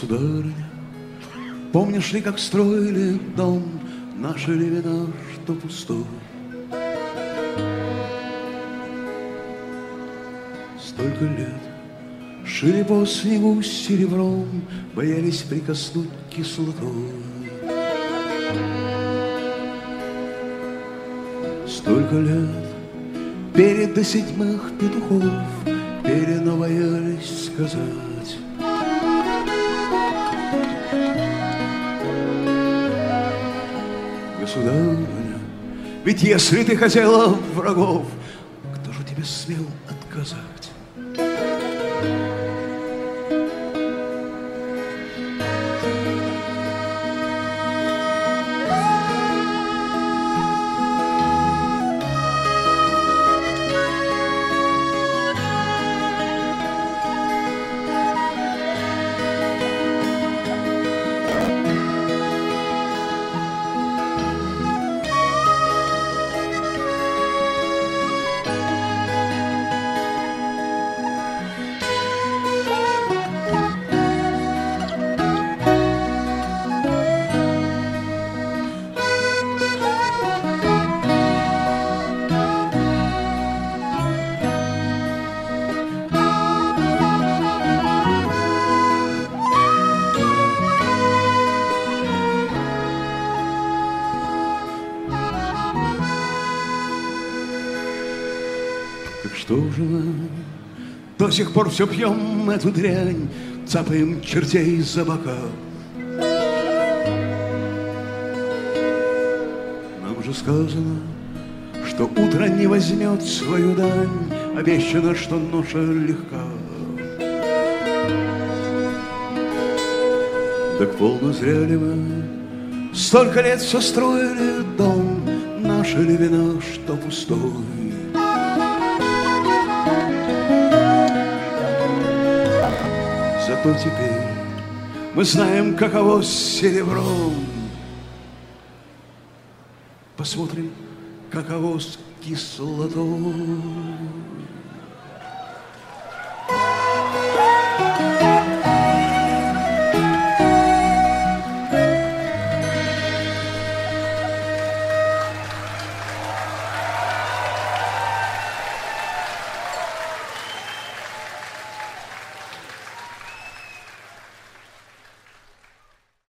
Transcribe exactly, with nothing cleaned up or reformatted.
Государыня, помнишь ли, как строили дом наши левина, что пустой? Столько лет шили по снегу серебром, боялись прикоснуть кислотой. Столько лет пели до седьмых петухов, пели, но боялись сказать. Государыня, ведь если ты хотела врагов, кто же тебе смел отказать? Так что же мы до сих пор все пьем эту дрянь, цапаем чертей за бока? Нам же сказано, что утро не возьмет свою дань, обещано, что ноша легка. Так полно зря ли мы столько лет все строили дом, наша ли вина, что пустой? Зато теперь мы знаем, каково с серебром. Посмотрим, каково с кислотой.